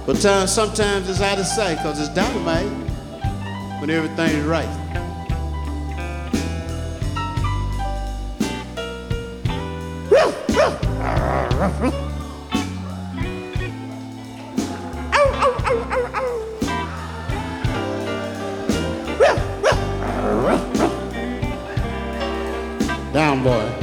But sometimes it's out of sight because it's dynamite when everything is right. Down, boy.